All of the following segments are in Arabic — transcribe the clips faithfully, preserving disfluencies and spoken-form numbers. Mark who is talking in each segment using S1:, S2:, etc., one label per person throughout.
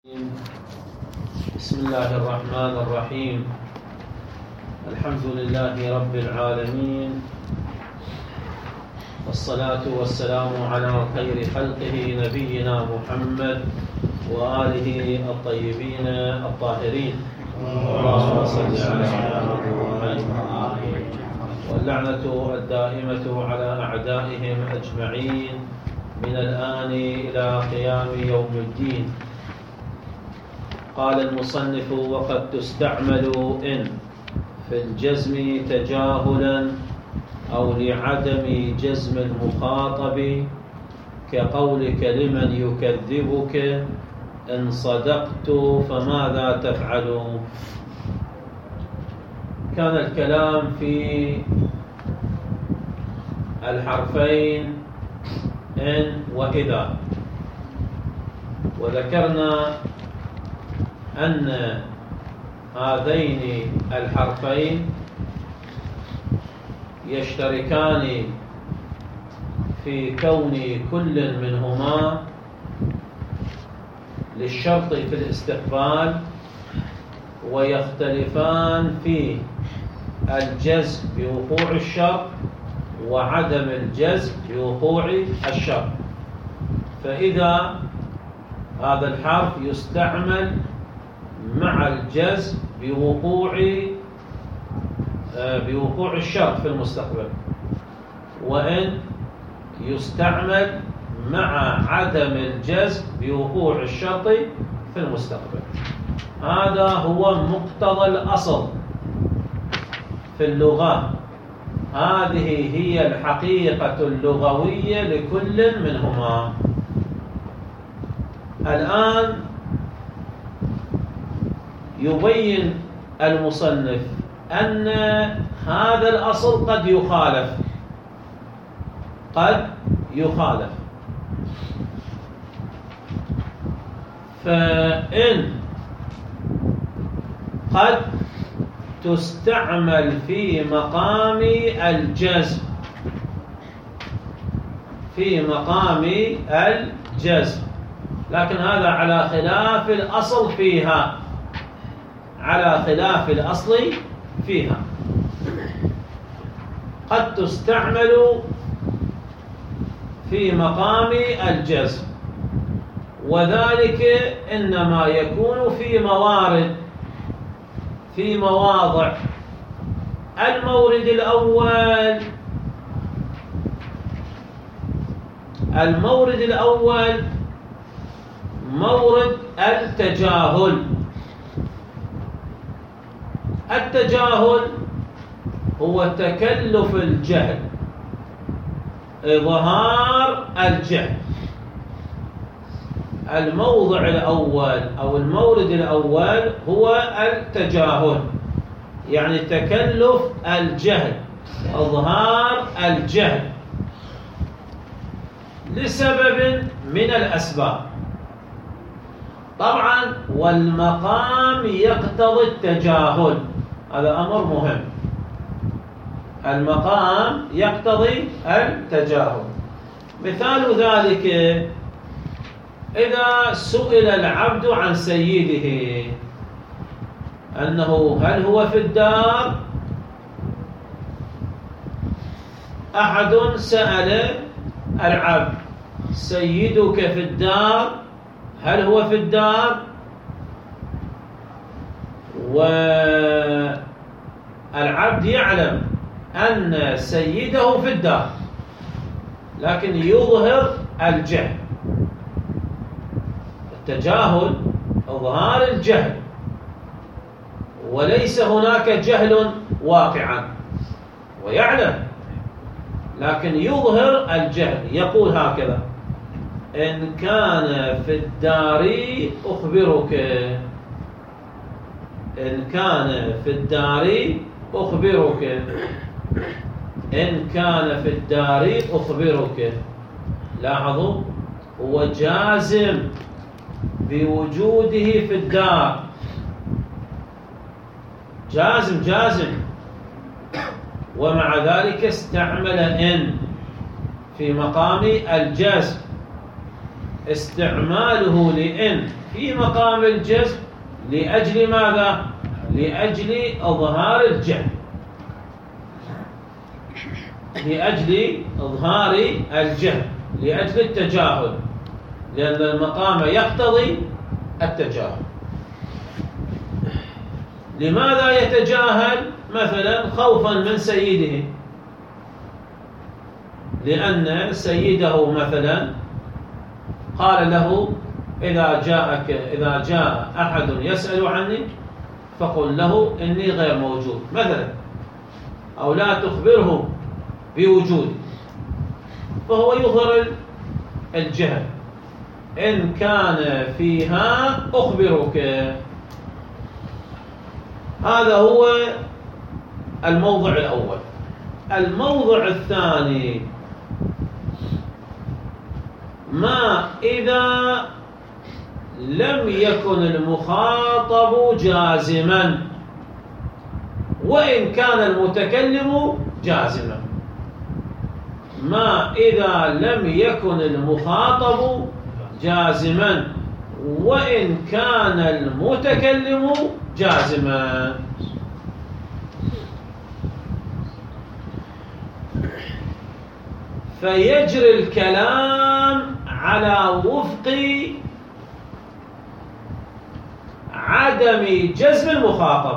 S1: بسم الله الرحمن الرحيم. الحمد لله رب العالمين، والصلاة والسلام على خير خلقه نبينا محمد وآله الطيبين الطاهرين، اللهم صل على محمد، واللعنة الدائمة على أعدائهم أجمعين من الآن إلى قيام يوم الدين. قال المصنف: وقد تستعمل إن في الجزم تجاهلا أو لعدم جزم المخاطب، كقولك لمن يكذبك إن صدقت فماذا تفعل. كان الكلام في الحرفين إن وإذا، وذكرنا أن هذين الحرفين يشتركان في كون كل منهما للشرط في الاستقبال، ويختلفان في الجزم بوقوع الشرط وعدم الجزم بوقوع الشرط. فإذا هذا الحرف يستعمل مع الجزم بوقوع بوقوع الشرط في المستقبل، وإن يستعمل مع عدم الجزم بوقوع الشرط في المستقبل. هذا هو مقتضى الأصل في اللغة، هذه هي الحقيقة اللغوية لكل منهما. الآن يبين المصنف أن هذا الأصل قد يخالف قد يخالف فإن قد تستعمل في مقام الجزم في مقام الجزم لكن هذا على خلاف الأصل فيها على خلاف الأصل فيها قد تستعمل في مقام الجزم، وذلك إنما يكون في موارد في مواضع. المورد الأول المورد الأول مورد التجاهل. التجاهل هو تكلف الجهل، إظهار الجهل. الموضع الأول أو المورد الأول هو التجاهل، يعني تكلف الجهل، إظهار الجهل لسبب من الأسباب. طبعا والمقام يقتضي التجاهل، هذا أمر مهم. المقام يقتضي التجاهل. مثال ذلك إذا سئل العبد عن سيده أنه هل هو في الدار، أحد سأل العبد سيدك في الدار، هل هو في الدار؟ والعبد يعلم أن سيده في الدار لكن يظهر الجهل. التجاهل إظهار الجهل، وليس هناك جهل واقعا، ويعلم لكن يظهر الجهل. يقول هكذا: إن كان في الدار أخبرك إن كان في الدار أخبرك إن كان في الدار أخبرك. لاحظوا، هو جازم بوجوده في الدار، جازم جازم ومع ذلك استعمل إن في مقام الجزم. استعماله لإن في مقام الجزم لأجل ماذا؟ لأجل إظهار الجهل، لأجل إظهار الجهل، لأجل التجاهل، لأن المقام يقتضي التجاهل. لماذا يتجاهل؟ مثلا خوفا من سيده، لأن سيده مثلا قال له إذا جاءك إذا جاء أحد يسأل عني فقل له إني غير موجود مثلا، أو لا تخبره بوجودي، فهو يظهر الجهل. إن كان فيها أخبرك. هذا هو الموضع الأول. الموضع الثاني: ما إذا لم يكن المخاطب جازما وإن كان المتكلم جازما. ما إذا لم يكن المخاطب جازما وإن كان المتكلم جازما. فيجري الكلام على وفق عدم جزم المخاطب.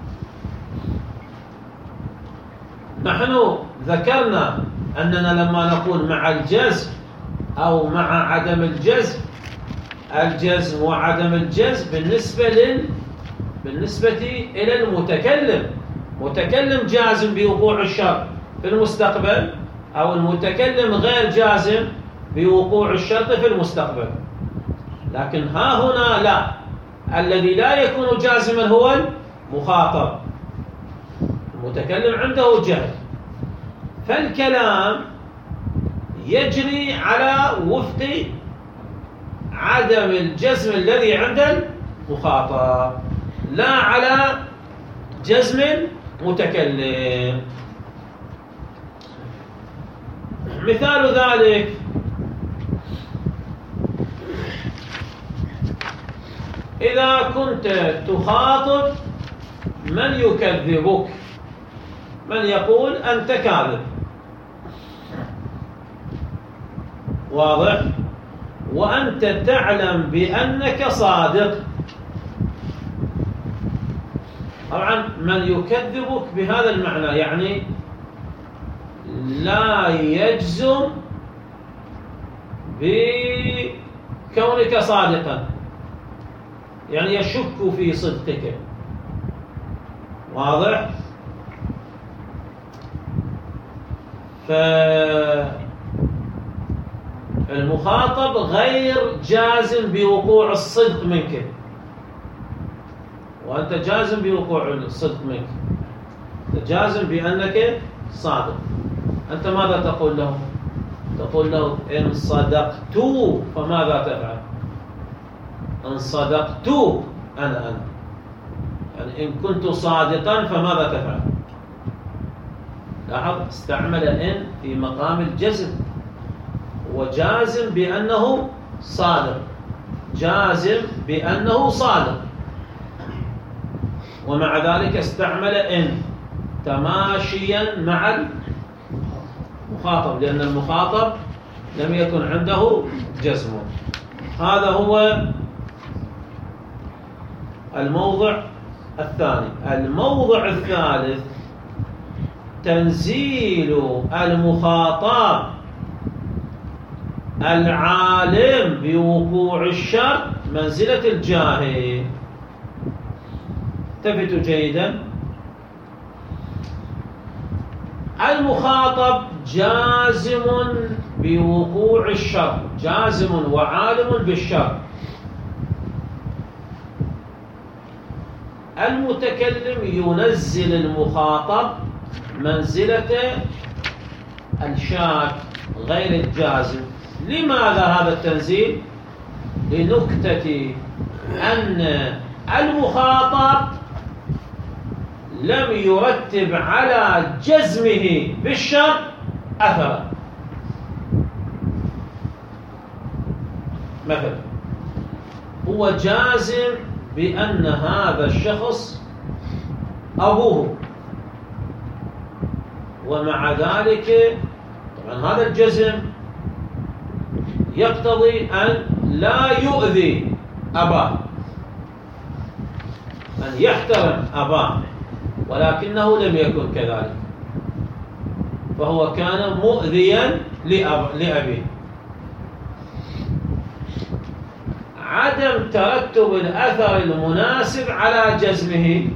S1: نحن ذكرنا أننا لما نقول مع الجزم أو مع عدم الجزم، الجزم وعدم الجزم بالنسبة لل بالنسبة إلى المتكلم، متكلم جازم بوقوع الشرط في المستقبل، أو المتكلم غير جازم بوقوع الشرط في المستقبل. لكن ها هنا لا، الذي لا يكون جازما هو المخاطب، المتكلم عنده جهل، فالكلام يجري على وفق عدم الجزم الذي عند المخاطب، لا على جزم المتكلم. مثال ذلك: إذا كنت تخاطب من يكذبك، من يقول أنت كاذب، واضح؟ وأنت تعلم بأنك صادق. طبعا من يكذبك بهذا المعنى يعني لا يجزم بكونك صادقا، يعني يشك في صدقك، واضح؟ فالمخاطب غير جازم بوقوع الصدق منك، وأنت جازم بوقوع الصدق منك، أنت جازم بأنك صادق. أنت ماذا تقول له؟ تقول له إن صدقت فماذا تفعل؟ إن صدقت أنا أنا يعني إن كنت صادقا فماذا تفعل؟ لاحظ، استعمل إن في مقام الجزم، وجازم بأنه صادق، جازم بأنه صادق، ومع ذلك استعمل إن تماشيا مع المخاطب، لأن المخاطب لم يكن عنده جزم. هذا هو الموضع الثاني. الموضع الثالث: تنزيل المخاطب العالم بوقوع الشرط منزلة الجاهل. التفتوا جيدا، المخاطب جازم بوقوع الشرط، جازم وعالم بالشرط. المتكلم ينزل المخاطب منزلة الشاك غير الجازم. لماذا هذا التنزيل؟ لنكتة أن المخاطب لم يرتب على جزمه بالشرط أثرا. مثلا هو جازم بأن هذا الشخص أبوه، ومع ذلك طبعا هذا الجزم يقتضي أن لا يؤذي أباه، أن يحترم أباه، ولكنه لم يكن كذلك، فهو كان مؤذيا لأبيه. عدم ترتب الأثر المناسب على جزمه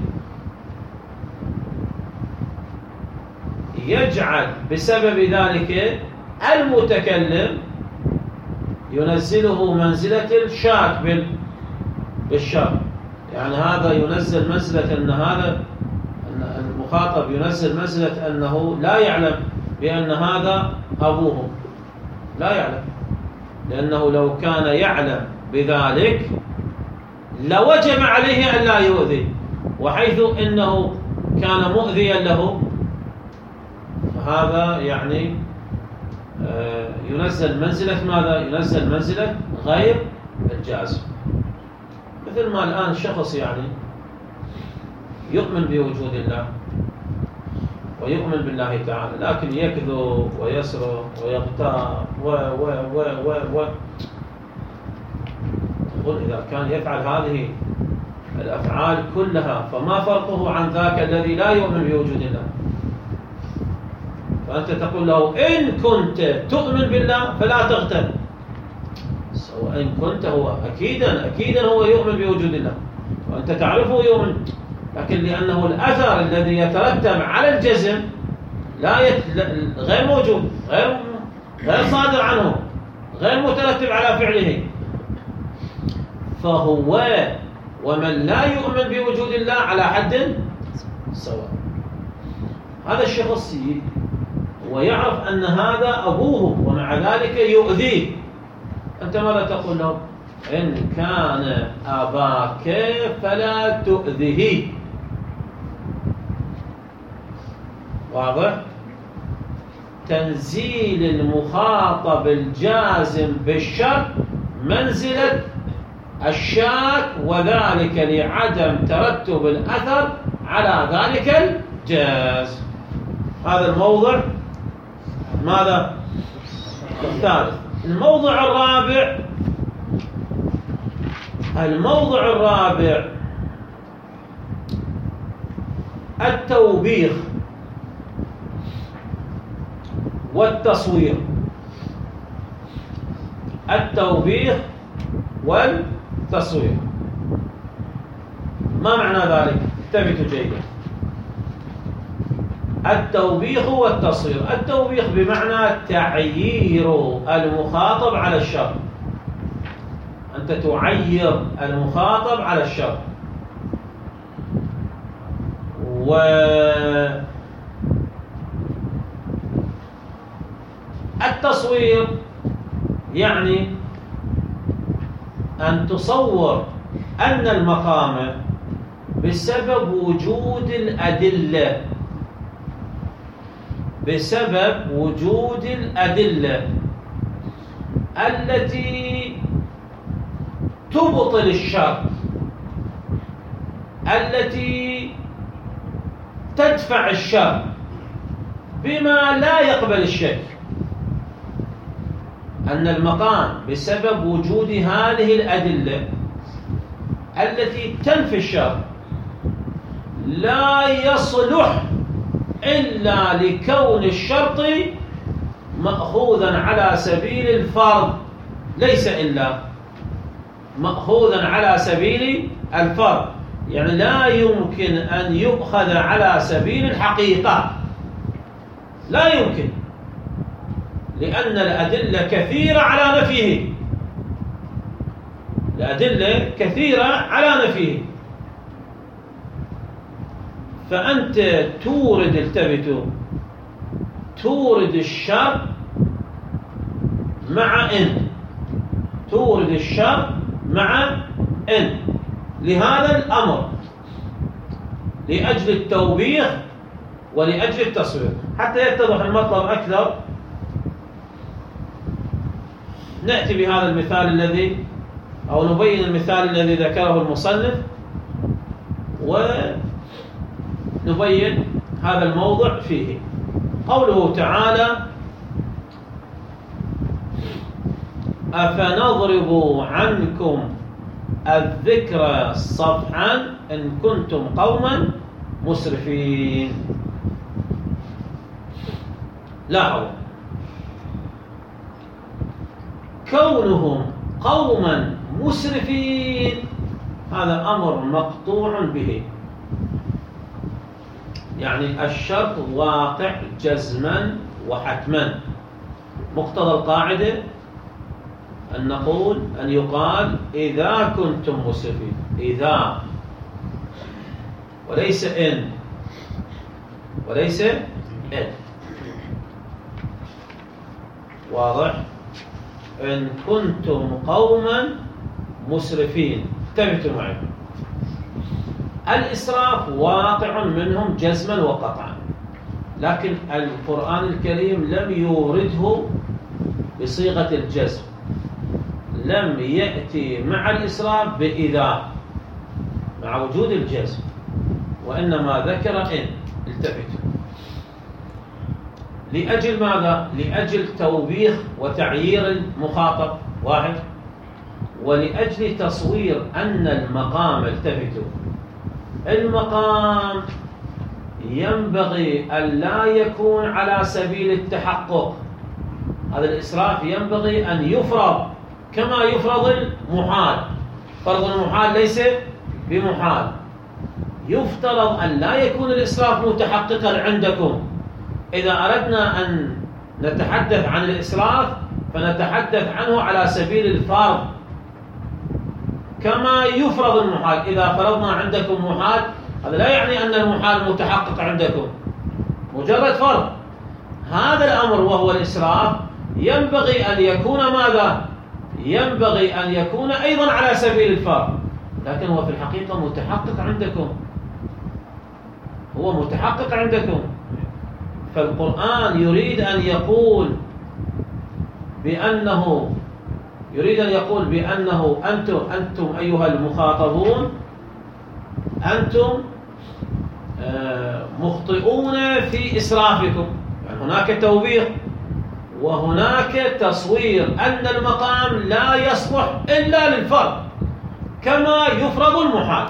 S1: يجعل بسبب ذلك المتكلم ينزله منزلة الشاك بالشر، يعني هذا ينزل منزلة أن هذا المخاطب ينزل منزلة أنه لا يعلم بأن هذا أبوه، لا يعلم، لأنه لو كان يعلم بذلك لوجب عليه أن لا يؤذي، وحيث إنه كان مؤذيا له فهذا يعني ينزل منزلة ماذا؟ ينزل منزلة غير الجازم. مثل ما الآن شخص يعني يؤمن بوجود الله ويؤمن بالله تعالى، لكن يكذب ويسرق ويغتاب و و و و و تقول إذا كان يفعل هذه الأفعال كلها فما فرقه عن ذاك الذي لا يؤمن بوجود الله؟ فأنت تقول له إن كنت تؤمن بالله فلا تغتب، سواء إن كنت هو أكيدا أكيدا هو يؤمن بوجود الله وأنت تعرفه يؤمن، لكن لأنه الأثر الذي يترتب على الجزم لا يت... غير موجود، غير غير صادر عنه، غير مترتب على فعله، فهو ومن لا يؤمن بوجود الله على حد سواء. هذا الشخص ويعرف أن هذا أبوه ومع ذلك يؤذيه، أنت ماذا تقول له؟ إن كان أباك فلا تؤذيه. واضح؟ تنزيل المخاطب الجازم بالشر منزلة الشاك، وذلك لعدم ترتب الأثر على ذلك الجاز. هذا الموضع ماذا؟ الثالث. الموضع الرابع الموضع الرابع التوبيخ والتصوير. التوبيخ والتصوير ما معنى ذلك؟ انتبهوا جيدا. التوبيخ والتصوير، التوبيخ بمعنى تعيير المخاطب على الشر، أنت تعير المخاطب على الشر. والتصوير يعني أن تصور أن المقام بسبب وجود الأدلة بسبب وجود الأدلة التي تبطل الشر، التي تدفع الشر بما لا يقبل الشك، أن المقام بسبب وجود هذه الأدلة التي تنفي الشر لا يصلح إلا لكون الشرط مأخوذا على سبيل الفرض، ليس إلا مأخوذا على سبيل الفرض، يعني لا يمكن أن يؤخذ على سبيل الحقيقة، لا يمكن، لأن الأدلة كثيرة على نفيه، الأدلة كثيرة على نفيه. فأنت تورد التبتو تورد الشر مع إن تورد الشر مع إن لهذا الأمر، لأجل التوبيخ ولأجل التصوير. حتى يتضح المطلب أكثر نأتي بهذا المثال الذي أو نبين المثال الذي ذكره المصنف ونبين هذا الموضع فيه. قوله تعالى: أفنضرب عنكم الذكر صفحا إن كنتم قوما مسرفين. لاحظوا كونهم قوما مسرفين هذا أمر مقطوع به، يعني الشرط واقع جزما وحتما. مقتضى القاعدة أن نقول أن يقال إذا كنتم مسرفين، إذا وليس إن، وليس إن. واضح؟ إن كنتم قوما مسرفين. انتبهوا معي، الإسراف واقع منهم جزما وقطعا، لكن القرآن الكريم لم يورده بصيغة الجزم، لم يأتي مع الإسراف بإذا مع وجود الجزم، وإنما ذكر إن. التفتوا لأجل ماذا؟ لأجل توبيخ وتعيير المخاطب واحد، ولأجل تصوير أن المقام، التفتوا، المقام ينبغي أن لا يكون على سبيل التحقق. هذا الإسراف ينبغي أن يفرض كما يفرض المحال. فرض المحال ليس بمحال. يفترض أن لا يكون الإسراف متحققا عندكم. إذا أردنا أن نتحدث عن الإسراف فنتحدث عنه على سبيل الفرض كما يفرض المحال. إذا فرضنا عندكم محال هذا لا يعني أن المحال متحقق عندكم، مجرد فرض. هذا الأمر وهو الإسراف ينبغي أن يكون ماذا؟ ينبغي أن يكون أيضا على سبيل الفرض، لكن هو في الحقيقة متحقق عندكم، هو متحقق عندكم. فالقرآن يريد أن يقول بأنه يريد أن يقول بأنه أنتم أنتم أيها المخاطبون أنتم مخطئون في إسرافكم. يعني هناك توبيخ وهناك تصوير أن المقام لا يصلح إلا للفرض كما يفرض المحال.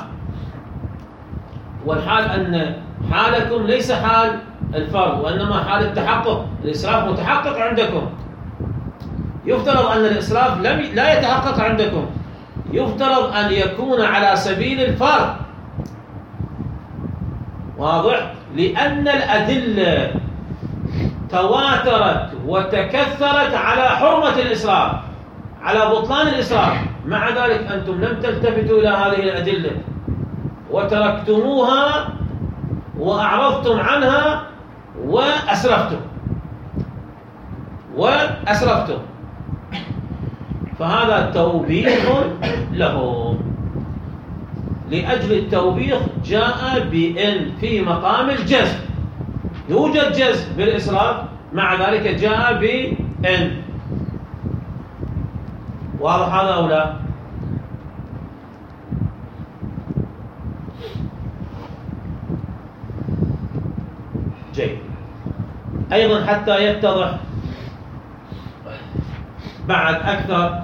S1: والحال أن حالكم ليس حال الفرض وإنما حال التحقق. الإسراف متحقق عندكم، يفترض أن الإسراف لم لا يتحقق عندكم، يفترض أن يكون على سبيل الفرض. واضح؟ لأن الأدلة تواترت وتكثرت على حرمة الإسراف، على بطلان الإسراف. مع ذلك أنتم لم تلتفتوا إلى هذه الأدلة وتركتموها وأعرضتم عنها وأسرفتم وأسرفتم فهذا توبيخ له. لأجل التوبيخ جاء بإن في مقام الجزم. يوجد جزم بالإسراف، مع ذلك جاء بإن. واضح هذا أو لا؟ جيد. أيضا حتى يتضح بعد أكثر،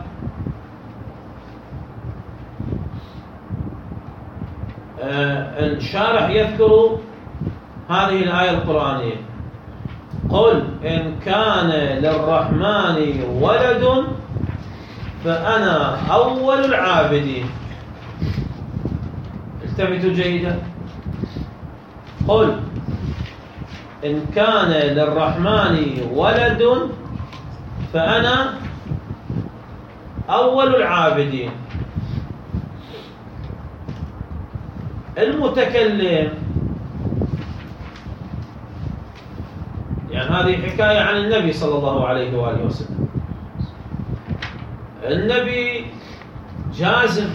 S1: آه الشارح يذكر هذه الآية القرآنية: قل إن كان للرحمن ولد فأنا أول العابدين. التفتوا جيدا. قل إن كان للرحمن ولد فأنا أول العابدين. المتكلم، يعني هذه حكاية عن النبي صلى الله عليه وآله وسلم. النبي جازم،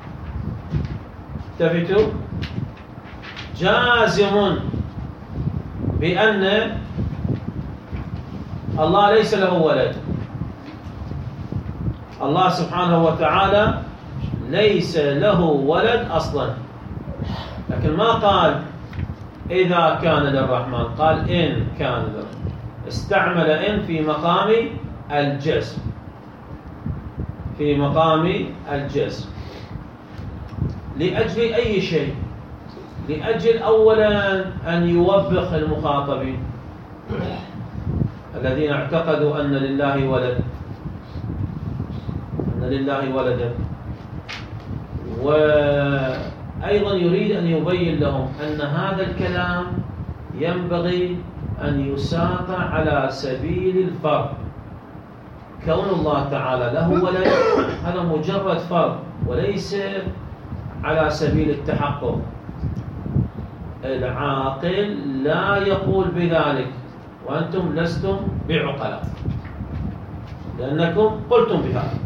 S1: التفتوا، جازم بأن الله ليس له ولد. الله سبحانه وتعالى ليس له ولد أصلا، لكن ما قال إذا كان للرحمن، قال إن كان للرحمن، استعمل إن في مقام الجزم، في مقام الجزم لأجل أي شيء؟ لأجل أولا أن يوبخ المخاطبين الذين اعتقدوا أن لله ولد، أن لله ولدا، وأيضا يريد أن يبين لهم أن هذا الكلام ينبغي أن يساق على سبيل الفرض. كون الله تعالى له ولد هذا مجرد فرض وليس على سبيل التحقق. العاقل لا يقول بذلك، وأنتم لستم بعقلاء لأنكم قلتم بهذا.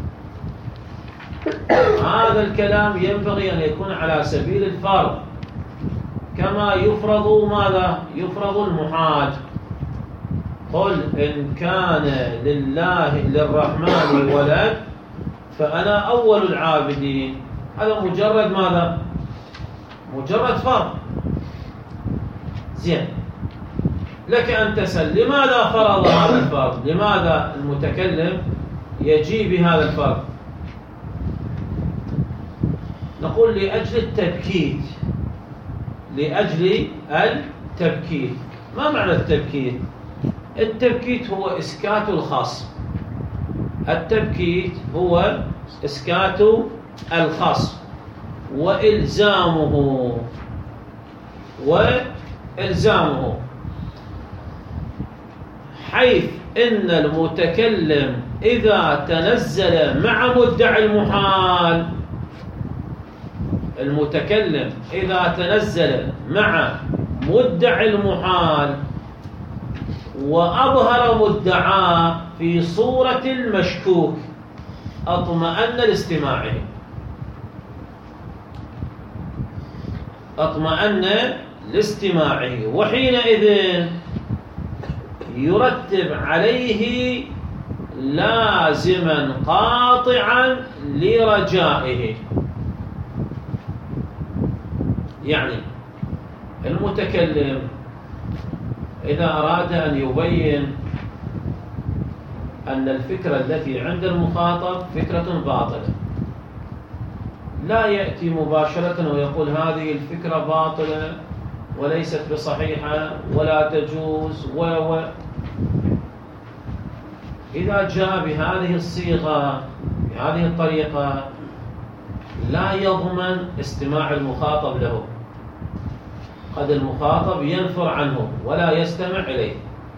S1: هذا الكلام ينبغي أن يكون على سبيل الفرض، كما يفرض ماذا؟ يفرض المحال. قل إن كان لله للرحمن ولد فأنا أول العابدين. هذا مجرد ماذا؟ مجرد فرض. زين، لك أن تسأل لماذا فرض هذا الفرض؟ لماذا المتكلم يجي بهذا الفرض؟ نقول لأجل التبكيت، لأجل التبكيت. ما معنى التبكيت؟ التبكيت هو إسكات الخصم، التبكيت هو إسكات الخصم وإلزامه وإلزامه حيث إن المتكلم إذا تنزل مع مدعي المحال، المتكلم إذا تنزل مع مدعي المحال وأظهر مدعاه في صورة المشكوك اطمأن لاستماعه، اطمأن لاستماعه، وحينئذ يرتب عليه لازما قاطعا لرجائه. يعني المتكلم إذا أراد أن يبين أن الفكرة التي عند المخاطب فكرة باطلة، لا يأتي مباشرة ويقول هذه الفكرة باطلة وليست بصحيحة ولا تجوز و و إذا جاء بهذه الصيغة بهذه الطريقة لا يضمن استماع المخاطب له، قد المخاطب ينفر عنه ولا يستمع إليه.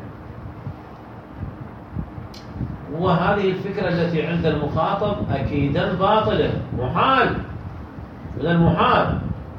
S1: وهذه الفكرة التي عند المخاطب أكيدا باطلة، محال، من المحال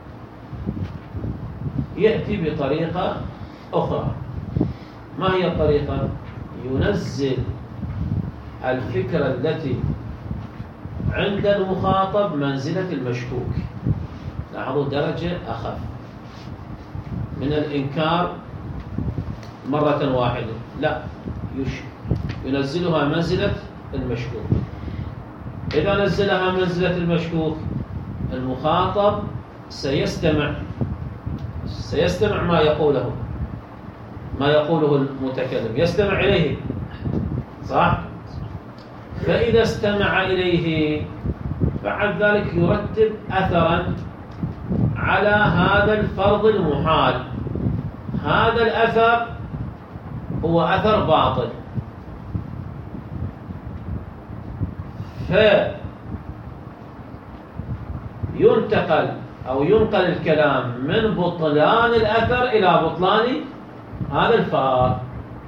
S1: يأتي بطريقة أخرى. ما هي الطريقة؟ ينزل الفكرة التي عند المخاطب منزلة المشكوك. لاحظوا درجة أخف من الإنكار مرة واحدة، لا، ينزلها منزلة المشكوك. إذا نزلها منزلة المشكوك المخاطب سيستمع سيستمع ما يقوله ما يقوله المتكلم، يستمع إليه، صح؟ فإذا استمع إليه بعد ذلك يرتب أثرا على هذا الفرض المحال. هذا الأثر هو أثر باطل، فينتقل أو ينقل الكلام من بطلان الأثر إلى بطلان هذا الفرض،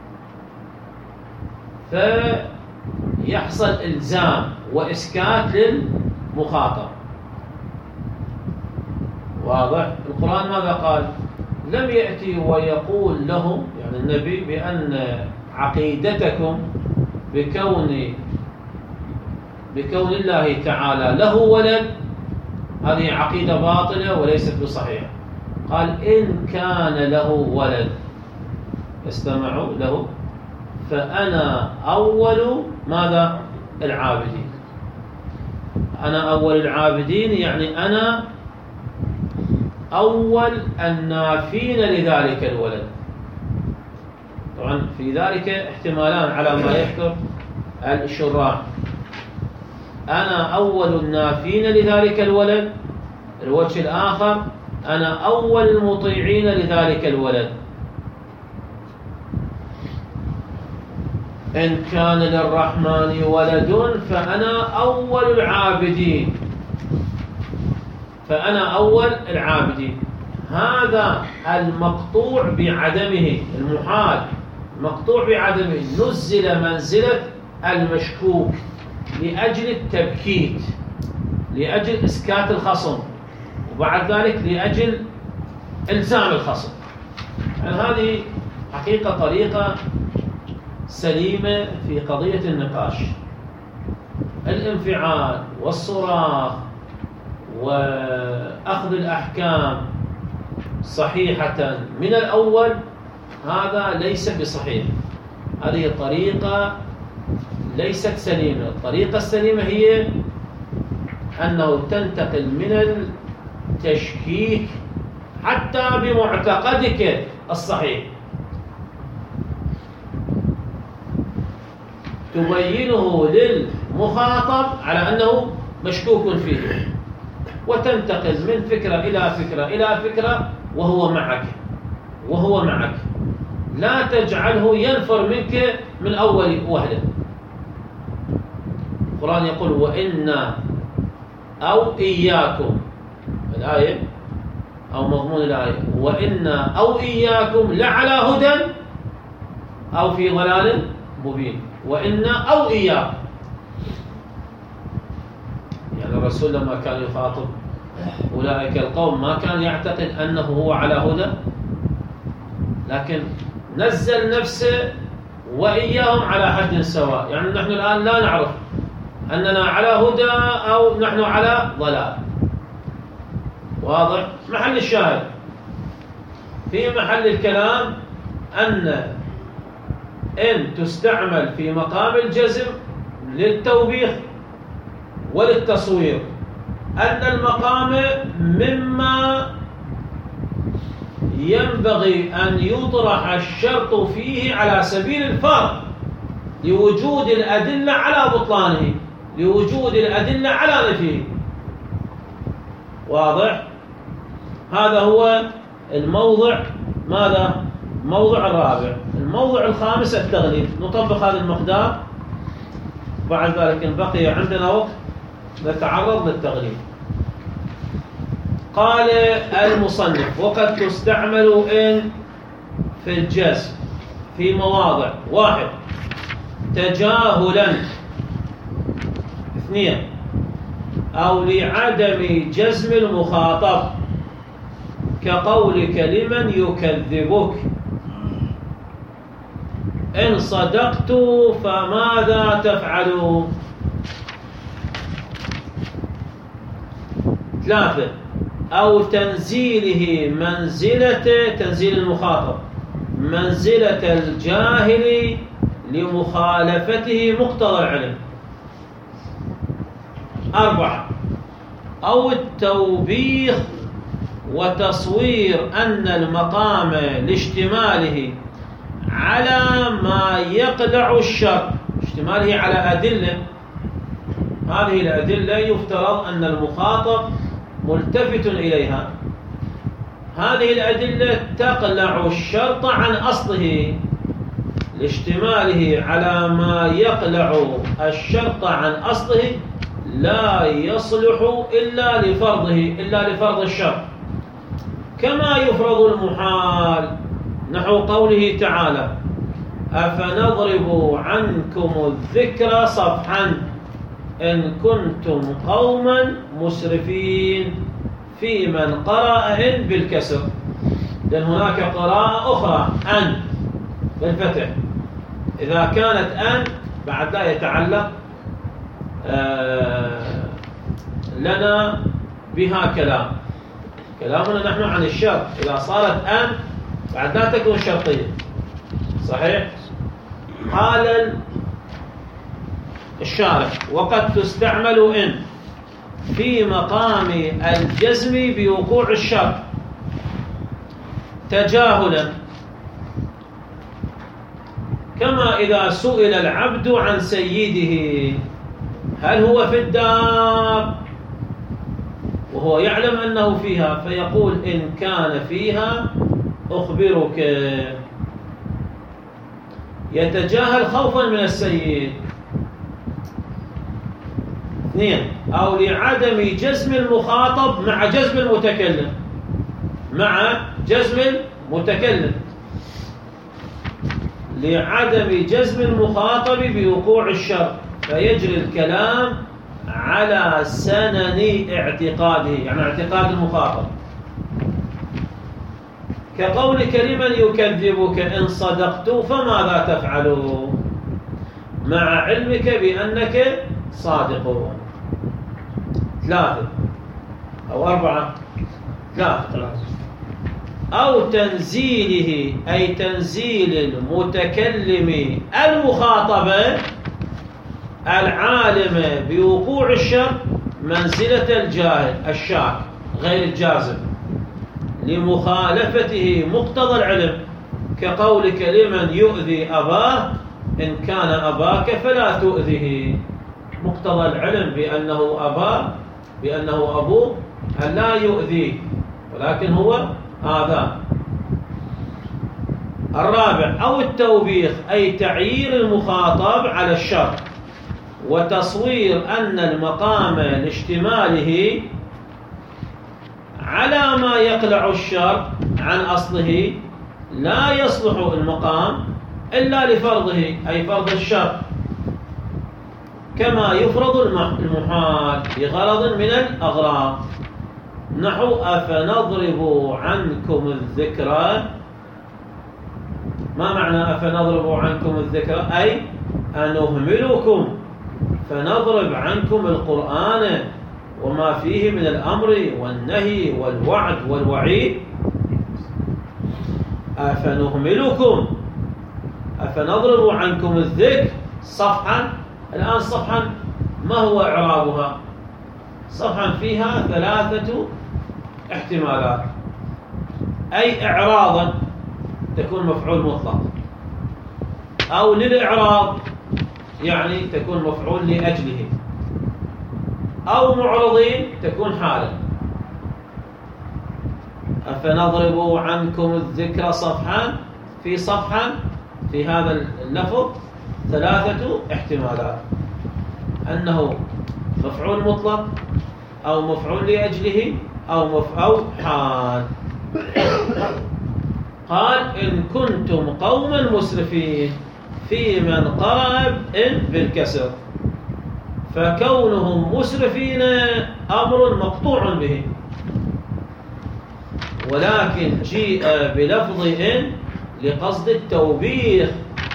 S1: فيحصل إلزام وإسكات للمخاطب. واضح؟ القرآن ماذا قال؟ لم يأتي ويقول لهم، يعني النبي، بأن عقيدتكم بكون بكون الله تعالى له ولد هذه عقيدة باطلة وليست بصحيحة. قال إن كان له ولد استمعوا له فأنا أول ماذا؟ العابدين. أنا أول العابدين يعني أنا أول النافين لذلك الولد. طبعا في ذلك احتمالان على ما يذكر الشراح. أنا أول النافين لذلك الولد، الوجه الآخر أنا أول المطيعين لذلك الولد. إن كان للرحمن ولد فأنا أول العابدين، فأنا أول العابدين. هذا المقطوع بعدمه، المحال مقطوع بعدمه، نزل منزلة المشكوك لأجل التبكيت، لأجل إسكات الخصم، وبعد ذلك لأجل إلزام الخصم. يعني هذه حقيقة طريقة سليمة في قضية النقاش. الانفعال والصراخ وأخذ الأحكام صحيحة من الأول هذا ليس بصحيح، هذه طريقة ليست سليمة. الطريقة السليمة هي أنه تنتقل من التشكيك حتى بمعتقدك الصحيح، تبينه للمخاطب على أنه مشكوك فيه، وتنتقل من فكرة إلى فكرة إلى فكرة وهو معك وهو معك، لا تجعله ينفر منك من أول وهلة. القرآن يقول وإنا أو إياكم، الآية أو مضمون الآية، وإنا أو إياكم لعلى هدى أو في ضلال مبين. وإنا أو إياكم، يعني الرسول لما كان يخاطب أولئك القوم ما كان يعتقد أنه هو على هدى، لكن نزل نفسه وإياهم على حد سواء. يعني نحن الآن لا نعرف أننا على هدى أو نحن على ضلال. واضح؟ محل الشاهد في محل الكلام أن إن تستعمل في مقام الجزم للتوبيخ وللتصوير، أن المقام مما ينبغي أن يطرح الشرط فيه على سبيل الفرض لوجود الأدلة على بطلانه، لوجود الأدلة على نفيه. واضح؟ هذا هو الموضع. ماذا؟ الموضع الرابع. الموضع الخامس التغليب. نطبق هذا المقدار، بعد ذلك إن بقي عندنا وقت نتعرض للتغليب. قال المصنف وقد تستعمل إن في الجزم في مواضع: واحد تجاهلا، اثنين أو لعدم جزم المخاطب كقولك لمن يكذبك إن صدقت فماذا تفعل؟ ثلاثة أو تنزيله منزلة تنزيل المخاطب منزلة الجاهل لمخالفته مقتضى العلم. أربعة أو التوبيخ وتصوير أن المقام لاشتماله على ما يقلع الشر، اشتماله على أدلة، هذه الأدلة يفترض أن المخاطب ملتفت إليها، هذه الأدلة تقلع الشرط عن أصله لاشتماله على ما يقلع الشرط عن أصله لا يصلح إلا لفرضه إلا لفرض الشرط، كما يفرض المحال نحو قوله تعالى: أفنضرب عنكم الذكر صفحا إن كنتم قوما مسرفين، في من قرأ إن بالكسر، لأن هناك قراءة أخرى أن بالفتح. إذا كانت أن بعد لا يتعلق آه لنا بها كلام، كلامنا نحن عن الشرط. إذا صارت أن بعد لا تكون شرطية. صحيح؟ قال الشارح: وقد تستعمل إن في مقام الجزم بوقوع الشرط تجاهلا، كما إذا سئل العبد عن سيده هل هو في الدار وهو يعلم أنه فيها، فيقول إن كان فيها أخبرك، يتجاهل خوفا من السيد. اثنين، أو لعدم جزم المخاطب مع جزم المتكلم، مع جزم المتكلم، لعدم جزم المخاطب بوقوع الشرط فيجري الكلام على سنن اعتقاده، يعني اعتقاد المخاطب، كقولك لمن يكذبك إن صدقت فماذا تفعل، مع علمك بأنك صادق. ثلاثة أو أربعة، ثلاثة. أو تنزيله، أي تنزيل المتكلم المخاطبة العالم بوقوع الشر منزلة الجاهل الشاك غير الجازم لمخالفته مقتضى العلم، كقولك لمن يؤذي أباه إن كان أباك فلا تؤذه، مقتضى العلم بأنه أباه بأنه أبوه أن لا يؤذيه ولكن هو آذاه. الرابع، أو التوبيخ، أي تعيير المخاطب على الشر وتصوير أن المقام لاشتماله على ما يقلع الشر عن أصله لا يصلح المقام إلا لفرضه، أي فرض الشر، كما يفرض المحال بغرض من الأغراض، نحو أفنضرب عنكم الذكرى. ما معنى أفنضرب عنكم الذكرى؟ أي أنهملكم فنضرب عنكم القرآن وما فيه من الأمر والنهي والوعد والوعيد. أفنهملكم أفنضرب عنكم الذكر صفحا. الآن صفحا ما هو إعرابها؟ صفحا فيها ثلاثة احتمالات، أي إعراضا تكون مفعول مطلق، أو للإعراض يعني تكون مفعول لأجله، أو معرضين تكون حالا. أفنضرب عنكم الذكر صفحا، في صفحا في هذا اللفظ ثلاثة احتمالات، أنه مفعول مطلق أو مفعول لأجله أو مفعول حال. قال إن كنتم قوما مسرفين في من قرأ إن بالكسر، فكونهم مسرفين أمر مقطوع به، ولكن جيء بلفظ إن لقصد التوبيخ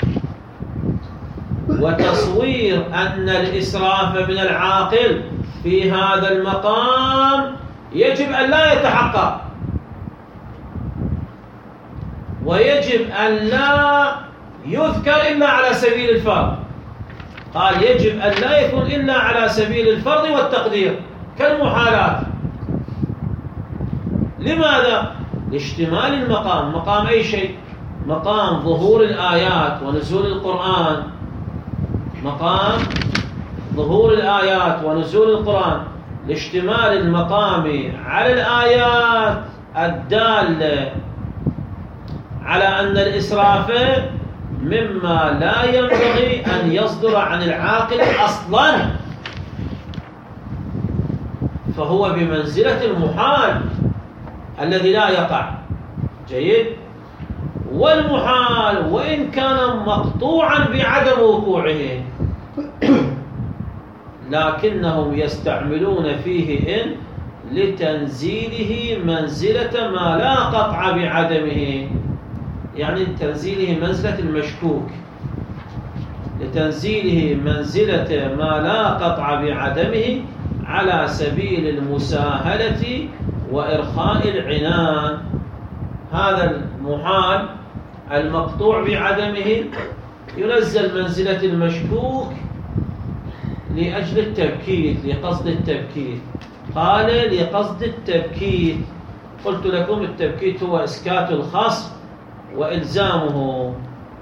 S1: وتصوير أن الإسراف من العاقل في هذا المقام يجب أن لا يتحقق، ويجب أن لا يذكر إلا على سبيل الفرض. قال يجب أن لا يكون إلا على سبيل الفرض والتقدير كالمحالات. لماذا؟ لاشتمال المقام، مقام أي شيء، مقام ظهور الآيات ونزول القرآن، مقام ظهور الآيات ونزول القرآن، لاشتمال المقام على الآيات الدالة على أن الإسراف مما لا ينبغي أن يصدر عن العاقل أصلا، فهو بمنزلة المحال الذي لا يقع. جيد. والمحال وإن كان مقطوعا بعدم وقوعه لكنهم يستعملون فيه إن لتنزيله منزلة ما لا قطع بعدمه، يعني تنزيله منزلة المشكوك، لتنزيله منزلة ما لا قطع بعدمه على سبيل المساهلة وإرخاء العنان. هذا المحال المقطوع بعدمه ينزل منزلة المشكوك لأجل التبكيت، لقصد التبكيت. قال لقصد التبكيت. قلت لكم التبكيت هو إسكات الخصم وإلزامه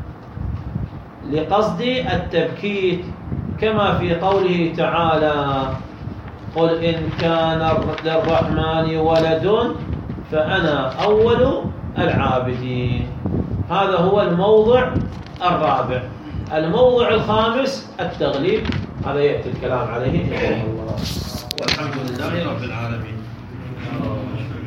S1: لقصد التبكيت، كما في قوله تعالى: قل إن كان للرحمن ولد فأنا أول العابدين. هذا هو الموضع الرابع. الموضع الخامس التغليب، هذا يأتي الكلام عليه إن شاء الله. والحمد لله رب العالمين.